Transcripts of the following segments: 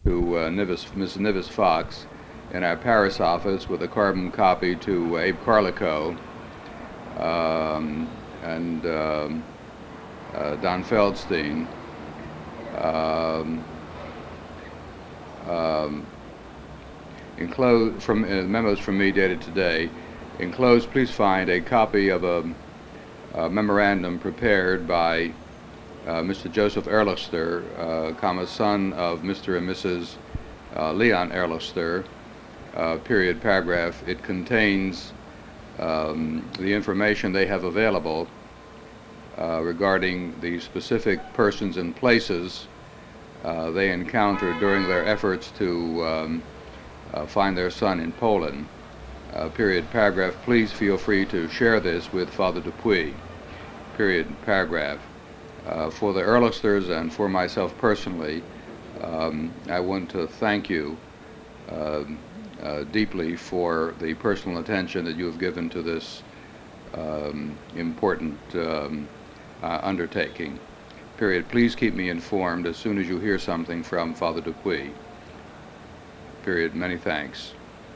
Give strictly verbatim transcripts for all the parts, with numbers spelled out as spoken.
to uh, Nivis, Miz Nivis Fox in our Paris office with a carbon copy to Abe Carlico um, and um, uh, Don Feldstein. Um, um, enclosed from uh, memos from me dated today. Enclosed, please find a copy of a, a memorandum prepared by uh, Mister Joseph Ehrlichster, uh, comma, son of Mister and Missus Uh, Leon Ehrlichster, uh, period, paragraph. It contains um, the information they have available uh, regarding the specific persons and places uh, they encountered during their efforts to um, uh, find their son in Poland. Uh, period, paragraph. Please feel free to share this with Father Dupuy. Period, paragraph. Uh, for the Ehrlichters and for myself personally, um, I want to thank you uh, uh, deeply for the personal attention that you have given to this um, important um, uh, undertaking. Period. Please keep me informed as soon as you hear something from Father Dupuy. Period. Many thanks.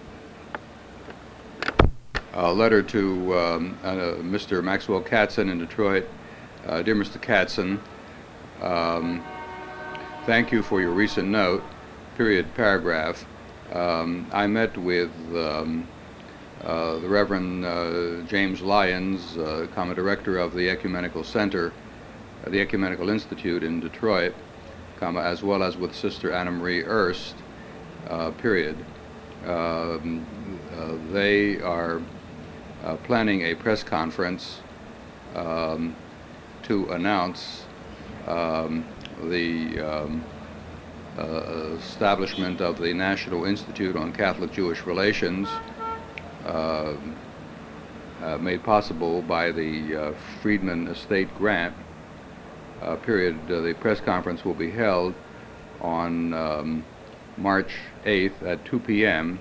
A letter to um, uh, Mister Maxwell Katzen in Detroit. Uh, dear Mister Katzen, um, thank you for your recent note. Period. Paragraph. Um, I met with um, uh, the Reverend uh, James Lyons, uh, comma, director of the Ecumenical Center, uh, the Ecumenical Institute in Detroit, comma, as well as with Sister Anna Marie Erst. Uh, period. Um, uh, they are uh, planning a press conference um, to announce um, the um, uh, establishment of the National Institute on Catholic-Jewish Relations, uh, uh, made possible by the uh, Friedman Estate Grant. Uh, period. Uh, the press conference will be held on um, March eighth at two p m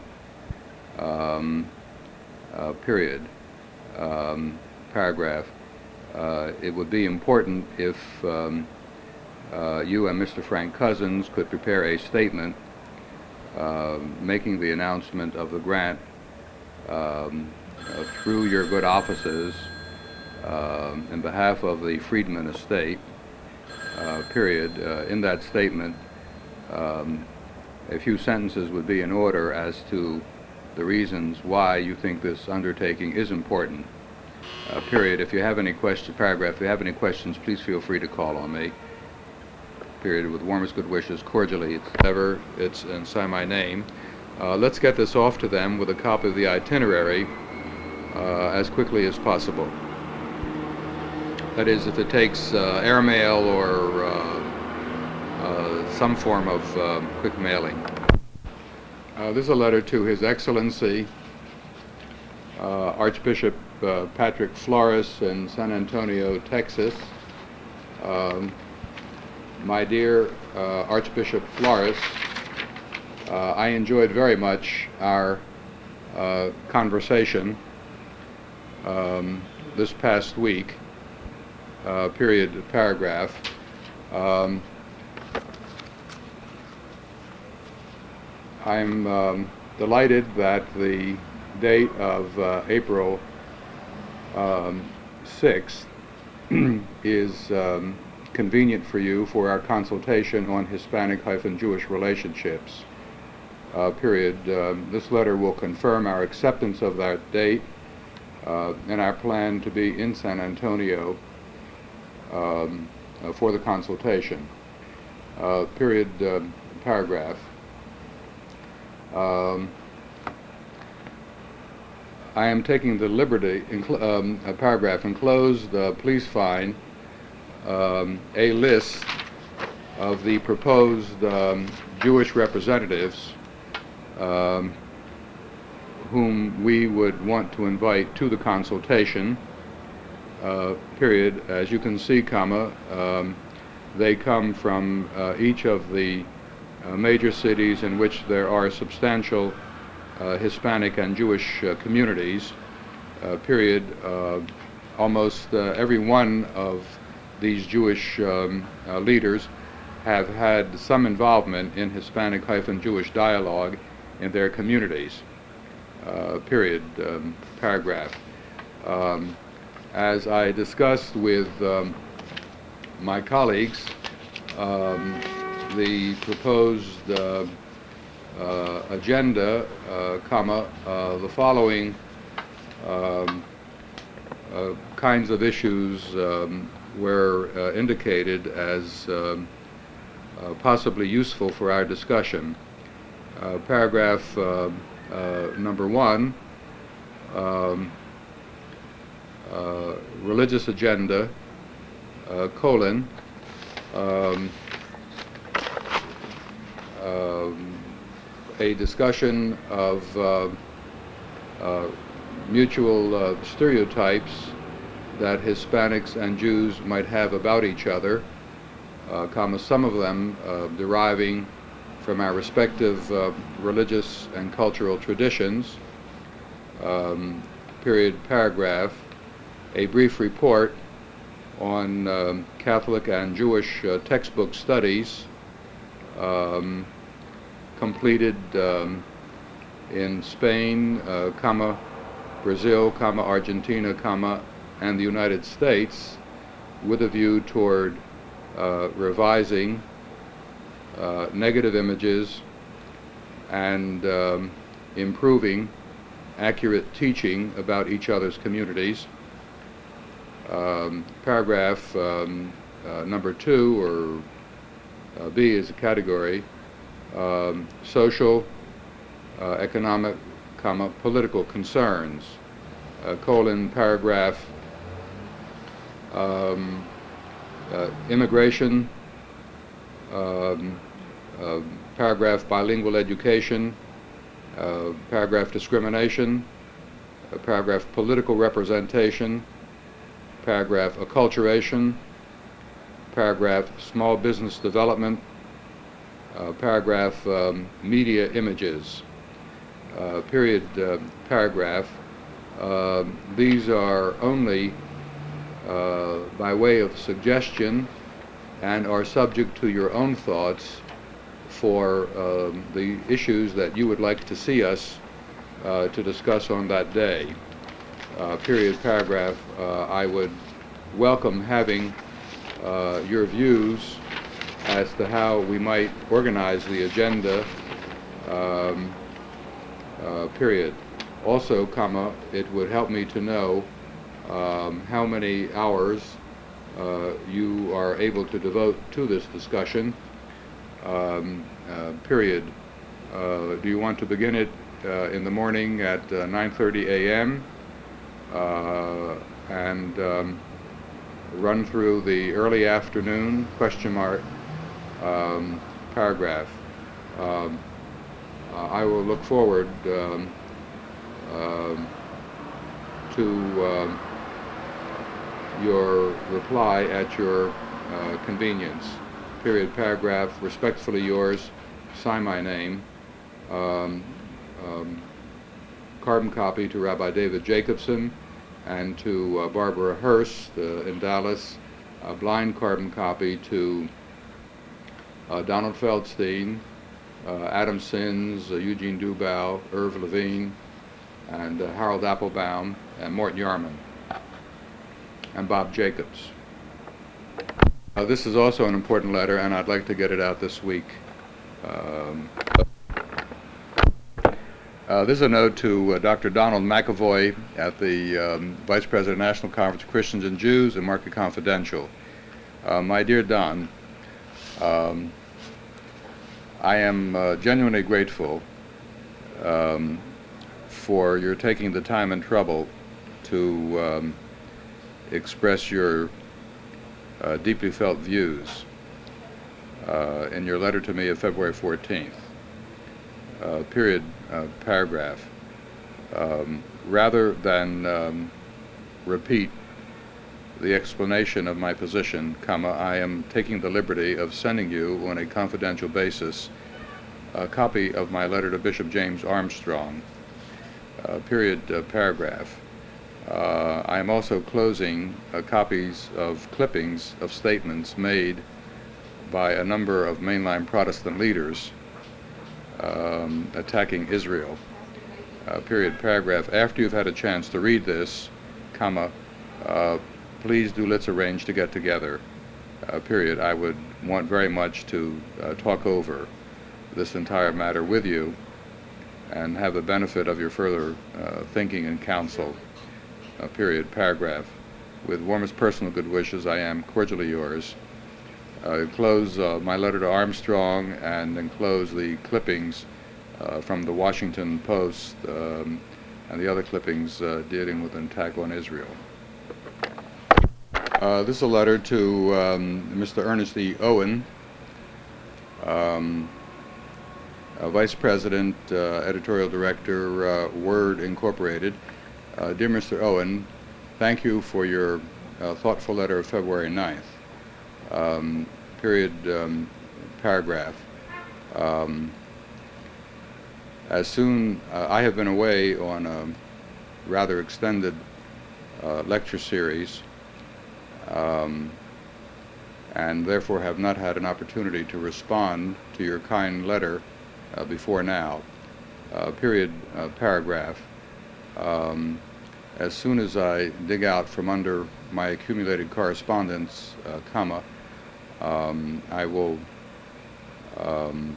Um, uh, period. Um, paragraph. Uh, it would be important if um, uh, you and Mister Frank Cousins could prepare a statement uh, making the announcement of the grant um, uh, through your good offices uh, in behalf of the Friedman Estate. Uh, period. Uh, in that statement, um, a few sentences would be in order as to the reasons why you think this undertaking is important. Uh, period. If you have any question, paragraph, if you have any questions, please feel free to call on me. Period. With warmest good wishes, cordially, it's ever, it's, and sign my name. Uh, let's get this off to them with a copy of the itinerary uh, as quickly as possible. That is, if it takes uh, airmail or uh, uh, some form of uh, quick mailing. Uh, this is a letter to His Excellency uh, Archbishop uh, Patrick Flores in San Antonio, Texas. Um, my dear uh, Archbishop Flores, uh, I enjoyed very much our uh, conversation um, this past week. Uh, period, paragraph. Um, I'm um, delighted that the date of uh, April um, sixth is um, convenient for you for our consultation on Hispanic-Jewish relationships. Uh, period. Um, this letter will confirm our acceptance of that date uh, and our plan to be in San Antonio um, uh, for the consultation. Uh, period. Uh, paragraph. Um, I am taking the liberty, incl- um, a paragraph enclosed, uh, please find um, a list of the proposed um, Jewish representatives um, whom we would want to invite to the consultation, uh, period. As you can see, comma, um, they come from uh, each of the Uh, major cities in which there are substantial uh, Hispanic and Jewish uh, communities, uh, period. Uh, almost uh, every one of these Jewish um, uh, leaders have had some involvement in Hispanic-Jewish dialogue in their communities. Uh, period, um, paragraph. Um, as I discussed with um, my colleagues, um, the proposed uh, uh, agenda, uh, comma, uh, the following um, uh, kinds of issues um, were uh, indicated as um, uh, possibly useful for our discussion. Uh, paragraph uh, uh, number one, um, uh, religious agenda, uh, colon, um, um, a discussion of uh, uh, mutual uh, stereotypes that Hispanics and Jews might have about each other, uh, comma, some of them uh, deriving from our respective uh, religious and cultural traditions, um, period, paragraph, a brief report on um, Catholic and Jewish uh, textbook studies um, completed um, in Spain, uh, comma, Brazil, comma, Argentina, comma, and the United States, with a view toward uh, revising uh, negative images and um, improving accurate teaching about each other's communities. Um, paragraph um, uh, number two, or uh, B is a category, um, social, uh, economic, comma, political concerns, uh, colon, paragraph, um, uh, immigration, um, uh, paragraph, bilingual education, uh, paragraph, discrimination, uh, paragraph, political representation, paragraph, acculturation, paragraph, small business development, uh, paragraph, um, media images, uh, period, uh, paragraph. Uh, these are only uh, by way of suggestion and are subject to your own thoughts for um, the issues that you would like to see us uh, to discuss on that day. Uh, period, paragraph. uh, I would welcome having uh, your views as to how we might organize the agenda, um, uh, period. Also, comma, it would help me to know um, how many hours uh, you are able to devote to this discussion, um, uh, period. Uh, do you want to begin it uh, in the morning at uh, nine thirty a m Uh, and um, run through the early afternoon, question mark, um, paragraph. Um, uh, I will look forward um, um, to um, your reply at your uh, convenience. Period, paragraph, respectfully yours, sign my name. Um, um, carbon copy to Rabbi David Jacobson and to uh, Barbara Hurst uh, in Dallas, a blind carbon copy to uh, Donald Feldstein, uh, Adam Sins, uh, Eugene Dubow, Irv Levine, and uh, Harold Applebaum, and Mort Yarman, and Bob Jacobs. Uh, this is also an important letter, and I'd like to get it out this week. Um, Uh, this is a note to uh, Doctor Donald McAvoy at the um, Vice President of National Conference of Christians and Jews and Market Confidential. Uh, my dear Don, um, I am uh, genuinely grateful um, for your taking the time and trouble to um, express your uh, deeply felt views uh, in your letter to me of February fourteenth. Uh, period, uh, paragraph. Um, rather than um, repeat the explanation of my position, comma, I am taking the liberty of sending you on a confidential basis a copy of my letter to Bishop James Armstrong, uh, period, uh, paragraph. Uh, I am also closing uh, copies of clippings of statements made by a number of mainline Protestant leaders um, attacking Israel. Uh, period, paragraph. After you've had a chance to read this, comma, uh, please do let's arrange to get together. Uh, period. I would want very much to uh, talk over this entire matter with you and have the benefit of your further uh, thinking and counsel. Uh, period, paragraph. With warmest personal good wishes, I am cordially yours. Uh, enclose uh, my letter to Armstrong and enclose the clippings uh, from the Washington Post um, and the other clippings uh, dealing with an attack on Israel. Uh, this is a letter to um, Mister Ernest E. Owen, um, uh, Vice President, uh, Editorial Director, uh, Word Incorporated. Uh, dear Mister Owen, thank you for your uh, thoughtful letter of February ninth. Um, period, um, paragraph. Um, as soon, uh, I have been away on a rather extended uh, lecture series, um, and therefore have not had an opportunity to respond to your kind letter uh, before now. Uh, period, uh, paragraph. Um, as soon as I dig out from under my accumulated correspondence, uh, comma, um, I will um,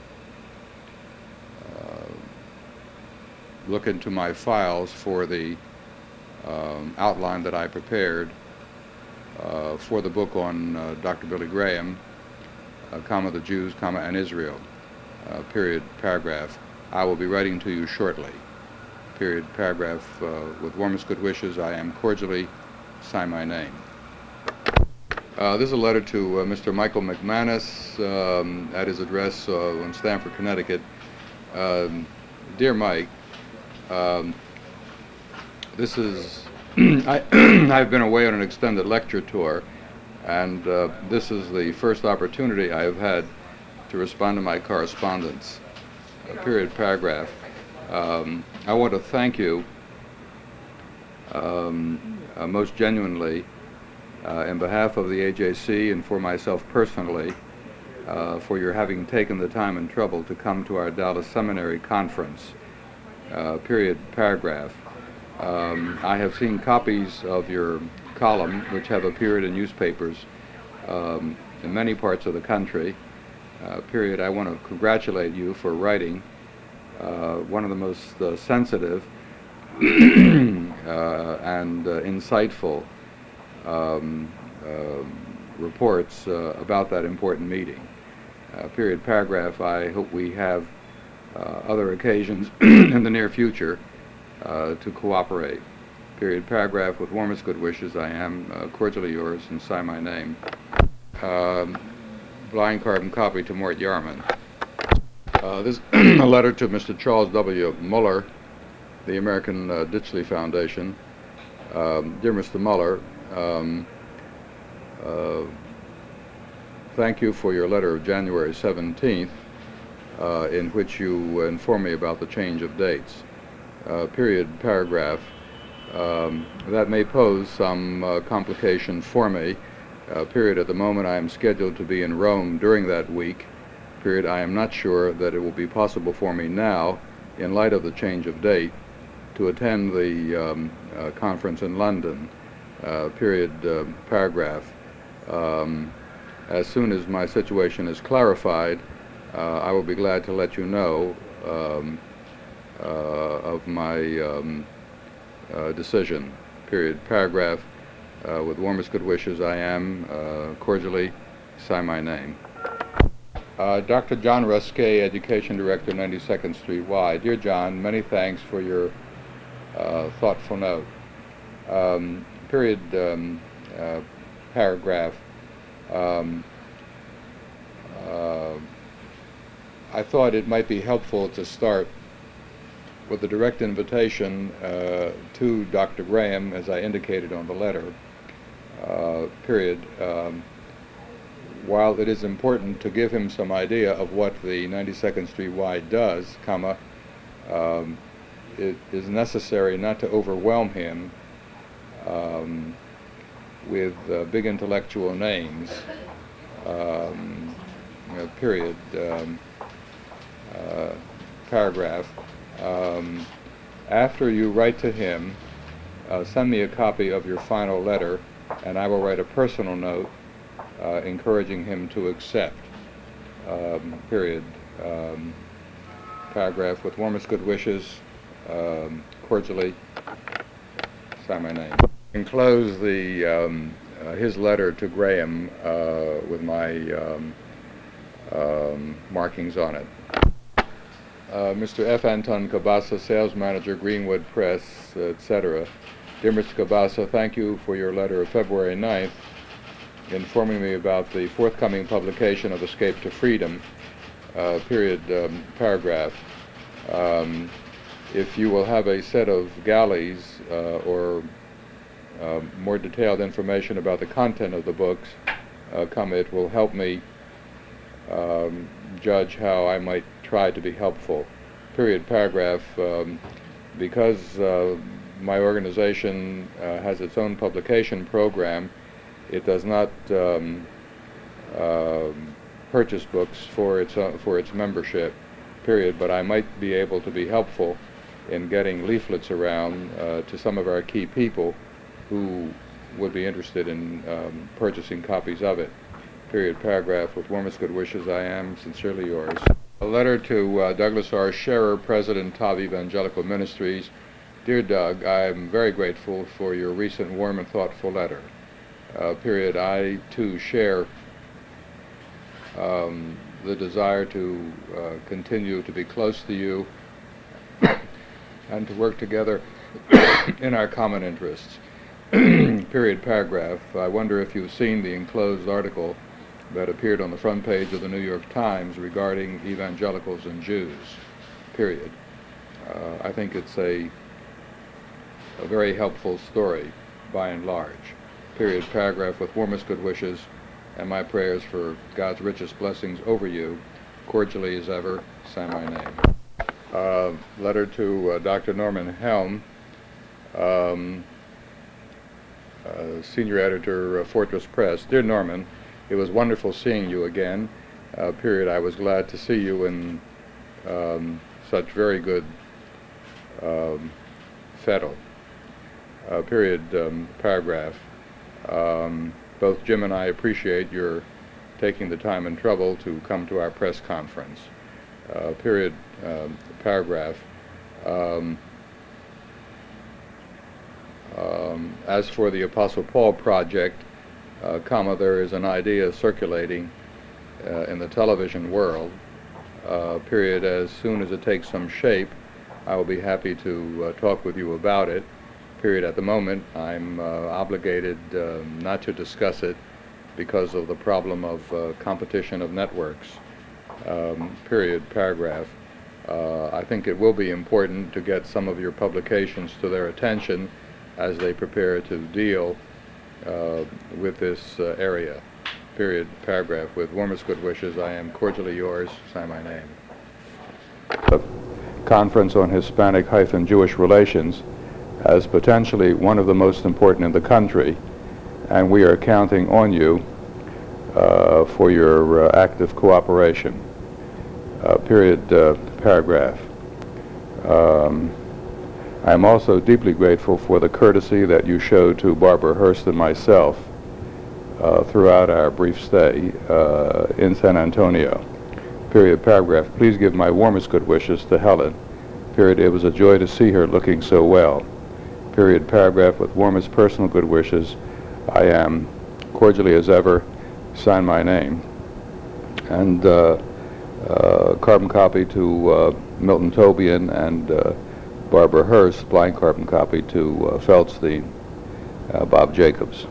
uh, look into my files for the um, outline that I prepared uh, for the book on uh, Doctor Billy Graham, uh, comma, the Jews, comma, and Israel, uh, period, paragraph. I will be writing to you shortly. Period, paragraph. Uh, with warmest good wishes, I am cordially, sign my name. Uh, this is a letter to uh, Mister Michael McManus um, at his address uh, in Stamford, Connecticut. Um, Dear Mike, um, this is, I, I've been away on an extended lecture tour, and uh, this is the first opportunity I have had to respond to my correspondence. Uh, period, paragraph. Um, I want to thank you um, uh, most genuinely uh, in behalf of the A J C and for myself personally uh, for your having taken the time and trouble to come to our Dallas Seminary conference. Uh, period, paragraph. Um, I have seen copies of your column which have appeared in newspapers um, in many parts of the country. Uh, period. I want to congratulate you for writing Uh, one of the most uh, sensitive uh, and uh, insightful um, uh, reports uh, about that important meeting. Uh, period, paragraph. I hope we have uh, other occasions in the near future uh, to cooperate. Period, paragraph. With warmest good wishes, I am uh, cordially yours, and sign my name. Um, blind carbon copy to Mort Yarman. Uh, this is a letter to Mister Charles W. Muller, the American uh, Ditchley Foundation. Um, dear Mister Muller, um, uh, thank you for your letter of January seventeenth, uh, in which you inform me about the change of dates. Uh, period, paragraph. Um, that may pose some uh, complication for me. Uh, period. At the moment, I am scheduled to be in Rome during that week. Period. I am not sure that it will be possible for me now, in light of the change of date, to attend the um, uh, conference in London. Uh, period, uh, paragraph. Um, as soon as my situation is clarified, uh, I will be glad to let you know um, uh, of my um, uh, decision. Period, paragraph. Uh, with warmest good wishes, I am uh, cordially, sign my name. Uh, Doctor John Ruskay, Education Director, ninety-second Street Y. Dear John, many thanks for your uh, thoughtful note. Um, period, um, uh, paragraph. Um, uh, I thought it might be helpful to start with a direct invitation uh, to Doctor Graham, as I indicated on the letter. Uh, period. Um, While it is important to give him some idea of what the ninety-second Street Y does, comma, um, it is necessary not to overwhelm him um, with uh, big intellectual names um, uh, period, um, uh, paragraph. Um, after you write to him, uh, send me a copy of your final letter, and I will write a personal note uh, encouraging him to accept. Um, period. Um, paragraph. With warmest good wishes, um, cordially, sign my name. Enclose the um, uh, his letter to Graham uh, with my um, um, markings on it. Uh, Mister F. Anton Cabasa, Sales Manager, Greenwood Press, et cetera. Dear Mister Cabasa, thank you for your letter of February ninth informing me about the forthcoming publication of Escape to Freedom, uh, period, um, paragraph. Um, if you will have a set of galleys uh, or uh, more detailed information about the content of the books, uh, come, it will help me um, judge how I might try to be helpful. Period, paragraph. Um, because uh, my organization uh, has its own publication program, it does not um, uh, purchase books for its uh, for its membership, period, but I might be able to be helpful in getting leaflets around uh, to some of our key people who would be interested in um, purchasing copies of it. Period, paragraph. With warmest good wishes, I am sincerely yours. A letter to uh, Douglas R. Scherer, President of Evangelical Ministries. Dear Doug, I am very grateful for your recent warm and thoughtful letter. Uh, period. I too share um, the desire to uh, continue to be close to you and to work together in our common interests. Period, paragraph. I wonder if you've seen the enclosed article that appeared on the front page of the New York Times regarding evangelicals and Jews. Period. Uh, I think it's a, a very helpful story by and large. Period, paragraph. With warmest good wishes and my prayers for God's richest blessings over you, cordially as ever, sign my name. Uh, letter to uh, Doctor Norman Helm, um, uh, Senior Editor, uh, Fortress Press. Dear Norman, it was wonderful seeing you again. Uh, period. I was glad to see you in um, such very good um, fettle. Uh, period, um, paragraph. Um, both Jim and I appreciate your taking the time and trouble to come to our press conference. Uh, period, um, paragraph. Um, um, as for the Apostle Paul project, uh, comma, there is an idea circulating uh, in the television world. Uh, period. As soon as it takes some shape, I will be happy to uh, talk with you about it. Period. At the moment, I'm uh, obligated uh, not to discuss it because of the problem of uh, competition of networks. Um, period, paragraph. Uh, I think it will be important to get some of your publications to their attention as they prepare to deal uh, with this uh, area. Period, paragraph. With warmest good wishes, I am cordially yours. Sign my name. The Conference on Hispanic-Jewish Relations as potentially one of the most important in the country, and we are counting on you uh, for your uh, active cooperation. Uh, period, uh, paragraph. Um, I am also deeply grateful for the courtesy that you showed to Barbara Hurst and myself uh, throughout our brief stay uh, in San Antonio. Period, paragraph. Please give my warmest good wishes to Helen. Period. It was a joy to see her looking so well. Period, paragraph. With warmest personal good wishes, I am cordially as ever, sign my name. And uh, uh, carbon copy to uh, Milton Tobian and uh, Barbara Hurst, blind carbon copy to uh, Feldstein, uh, Bob Jacobs.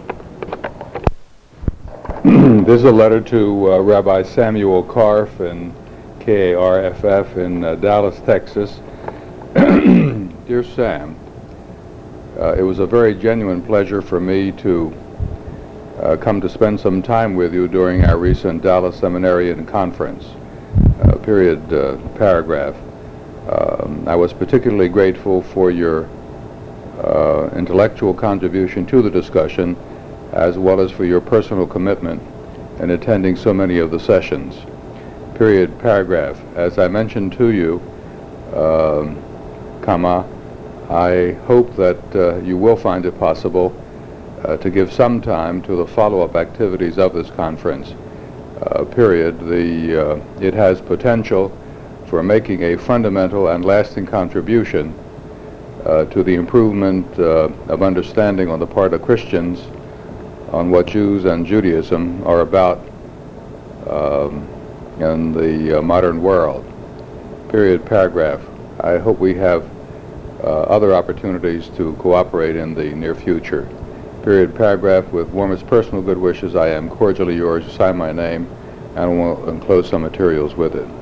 This is a letter to uh, Rabbi Samuel Karff and K A R F F in uh, Dallas, Texas. Dear Sam, uh, it was a very genuine pleasure for me to uh, come to spend some time with you during our recent Dallas Seminarian Conference. Uh, period, uh, paragraph. Um, I was particularly grateful for your uh, intellectual contribution to the discussion, as well as for your personal commitment in attending so many of the sessions. period, paragraph. As I mentioned to you, um, comma, I hope that uh, you will find it possible uh, to give some time to the follow-up activities of this conference, uh, period. The, uh, it has potential for making a fundamental and lasting contribution uh, to the improvement uh, of understanding on the part of Christians on what Jews and Judaism are about um, in the uh, modern world. Period, paragraph. I hope we have uh, other opportunities to cooperate in the near future. Period, paragraph. With warmest personal good wishes, I am cordially yours. Sign my name, and will enclose some materials with it.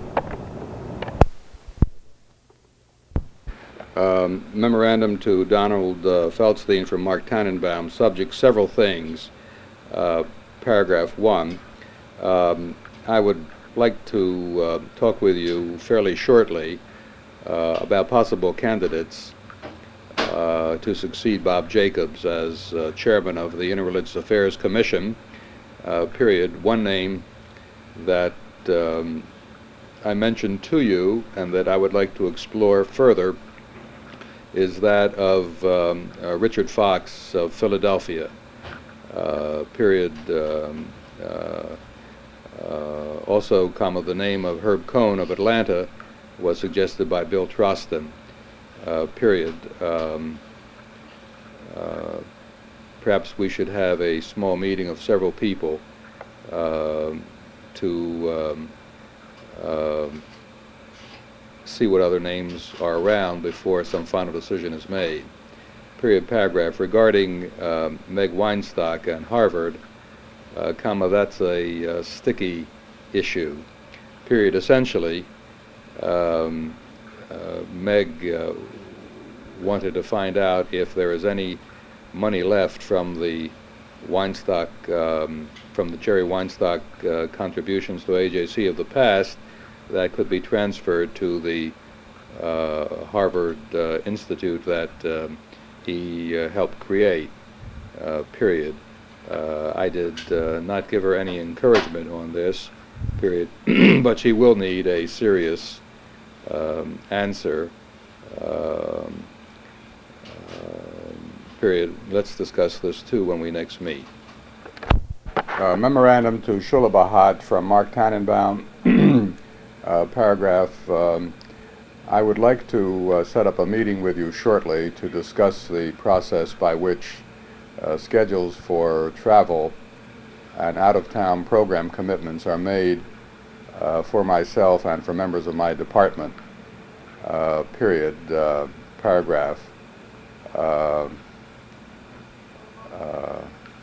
Um, memorandum to Donald uh, Feldstein from Mark Tannenbaum, subject several things. Uh, paragraph one. Um, I would like to uh, talk with you fairly shortly uh, about possible candidates uh, to succeed Bob Jacobs as uh, chairman of the Interreligious Affairs Commission, uh, period. One name that um, I mentioned to you and that I would like to explore further is that of um, uh, Richard Fox of Philadelphia, uh, period. Um, uh, uh, also, comma, the name of Herb Cohn of Atlanta was suggested by Bill Trostin, uh, period. Um, uh, perhaps we should have a small meeting of several people uh, to um, uh, see what other names are around before some final decision is made. Period, paragraph. Regarding um, Meg Weinstock and Harvard, uh, comma, that's a uh, sticky issue. Period. Essentially, um, uh, Meg uh, wanted to find out if there is any money left from the Weinstock, um, from the Jerry Weinstock uh, contributions to A J C of the past that could be transferred to the uh, Harvard uh, Institute that um, he uh, helped create, uh, period. Uh, I did uh, not give her any encouragement on this, period, but she will need a serious um, answer, um, uh, period. Let's discuss this too when we next meet. Uh, memorandum to Shula Bahat from Mark Tannenbaum. Uh, paragraph, um, I would like to uh, set up a meeting with you shortly to discuss the process by which uh, schedules for travel and out-of-town program commitments are made uh, for myself and for members of my department, uh, period, uh, paragraph. Uh, uh,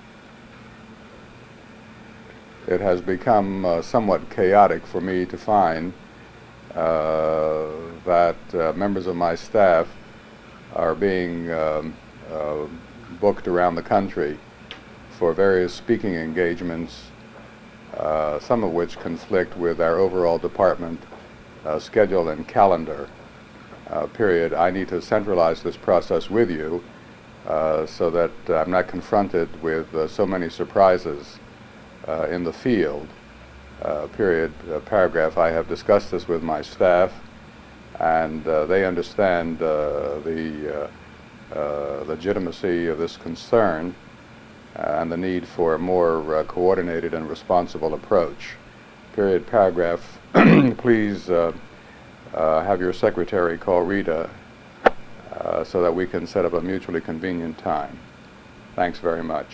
It has become uh, somewhat chaotic for me to find uh, that uh, members of my staff are being um, uh, booked around the country for various speaking engagements, uh, some of which conflict with our overall department uh, schedule and calendar, uh, period. I need to centralize this process with you uh, so that uh, I'm not confronted with uh, so many surprises Uh, in the field, uh, period, uh, paragraph. I have discussed this with my staff, and uh, they understand uh, the uh, uh, legitimacy of this concern uh, and the need for a more uh, coordinated and responsible approach. Period, paragraph. Please uh, uh, have your secretary call Rita uh, so that we can set up a mutually convenient time. Thanks very much.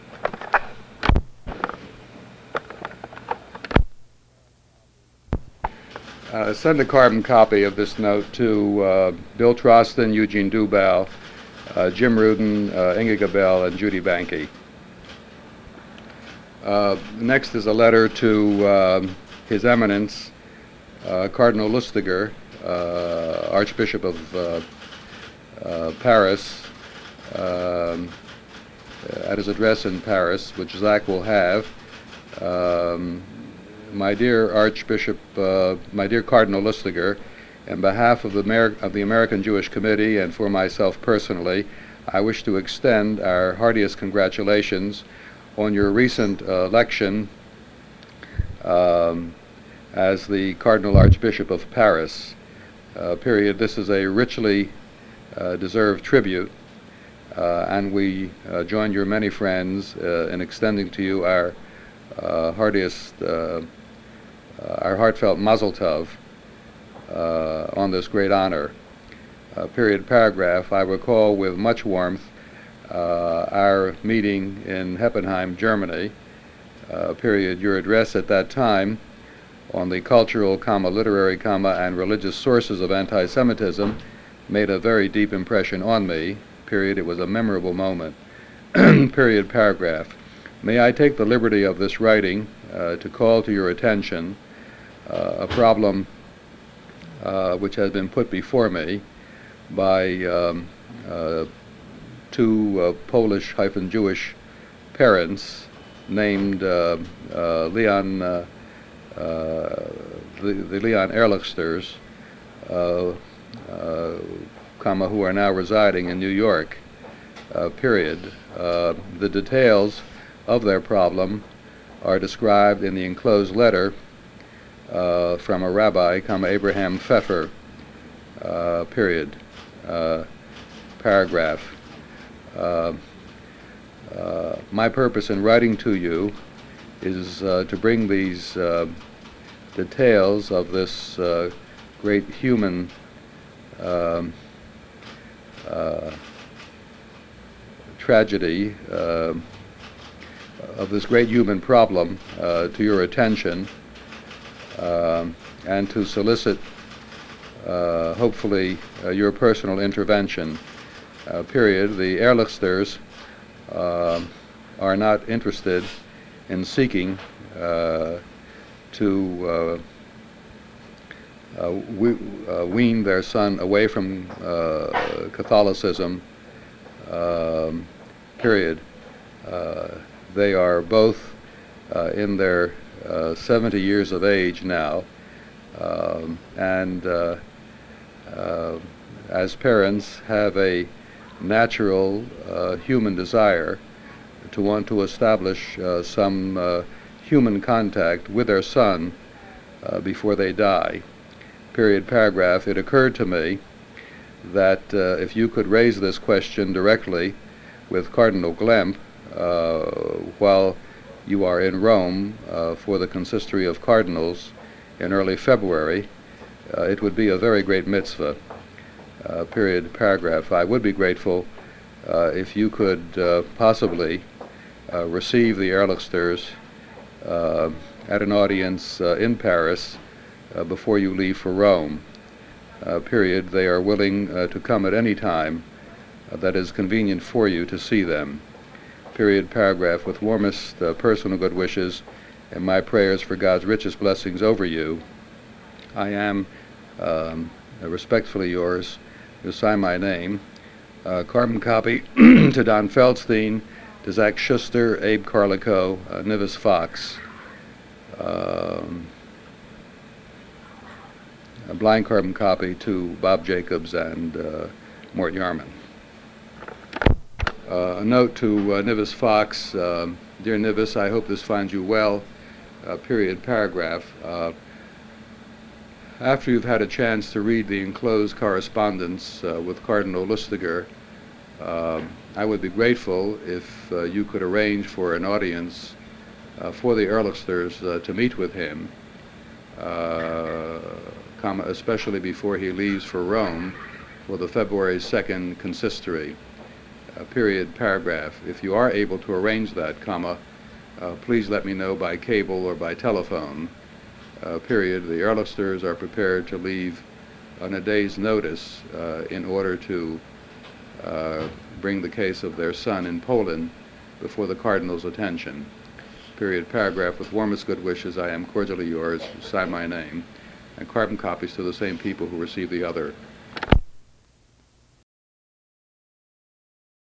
Uh, send a carbon copy of this note to uh, Bill Trostin, Eugene Dubow, uh, Jim Rudin, uh, Inge Gabel, and Judy Banke. Uh, next is a letter to uh, His Eminence, uh, Cardinal Lustiger, uh, Archbishop of uh, uh, Paris, um, at his address in Paris, which Zach will have. Um, My dear Archbishop, uh, my dear Cardinal Lustiger, on behalf of the, Amer- of the American Jewish Committee and for myself personally, I wish to extend our heartiest congratulations on your recent uh, election um, as the Cardinal Archbishop of Paris, uh, period. This is a richly uh, deserved tribute, uh, and we uh, join your many friends uh, in extending to you our uh, heartiest, uh, uh, our heartfelt mazel tov uh, on this great honor. Uh, period, paragraph. I recall with much warmth uh, our meeting in Heppenheim, Germany, uh, period, your address at that time on the cultural, comma, literary, comma, and religious sources of anti-Semitism made a very deep impression on me, period. It was a memorable moment, period, paragraph. May I take the liberty of this writing uh, to call to your attention uh, a problem uh, which has been put before me by um, uh, two uh, Polish-Jewish parents named uh, uh, Leon uh, Uh, the, the Leon Ehrlichsters, uh, uh, comma, who are now residing in New York, uh, period. Uh, the details of their problem are described in the enclosed letter uh, from a rabbi, comma, Abraham Pfeffer, uh, period, uh, paragraph. Uh, uh, my purpose in writing to you is uh, to bring these uh, details of this uh, great human um, uh, tragedy, uh, of this great human problem uh, to your attention, uh, and to solicit, uh, hopefully, uh, your personal intervention, uh, period. The Ehrlichsters uh, are not interested in seeking uh, to uh, uh, we, uh, wean their son away from uh, Catholicism, um, period. Uh, they are both uh, in their uh, seventy years of age now, um, and uh, uh, as parents have a natural uh, human desire to want to establish uh, some uh, human contact with their son uh, before they die. Period, paragraph. It occurred to me that uh, if you could raise this question directly with Cardinal Glemp uh, while you are in Rome uh, for the Consistory of Cardinals in early February, uh, it would be a very great mitzvah. Uh, period, paragraph. I would be grateful uh, if you could uh, possibly Uh, receive the Ehrlichsters uh, at an audience uh, in Paris uh, before you leave for Rome. Uh, period. They are willing uh, to come at any time uh, that is convenient for you to see them. Period, paragraph. With warmest uh, personal good wishes and my prayers for God's richest blessings over you, I am um, respectfully yours. You sign my name. Uh, carbon copy to Don Feldstein, to Zach Schuster, Abe Carlico, uh, Nivis Fox. Um, a blind carbon copy to Bob Jacobs and uh, Mort Yarman. Uh, a note to uh, Nivis Fox. Um, Dear Nivis, I hope this finds you well. Uh, period, paragraph. Uh, after you've had a chance to read the enclosed correspondence uh, with Cardinal Lustiger, uh, I would be grateful if uh, you could arrange for an audience uh, for the Ehrlichsters uh, to meet with him, uh, comma, especially before he leaves for Rome for the February second consistory. Uh, period, paragraph. If you are able to arrange that, comma, uh, please let me know by cable or by telephone. Uh, period. The Ehrlichsters are prepared to leave on a day's notice uh, in order to uh, bring the case of their son in Poland before the Cardinal's attention. Period, paragraph. With warmest good wishes, I am cordially yours. Sign my name. And carbon copies to the same people who received the other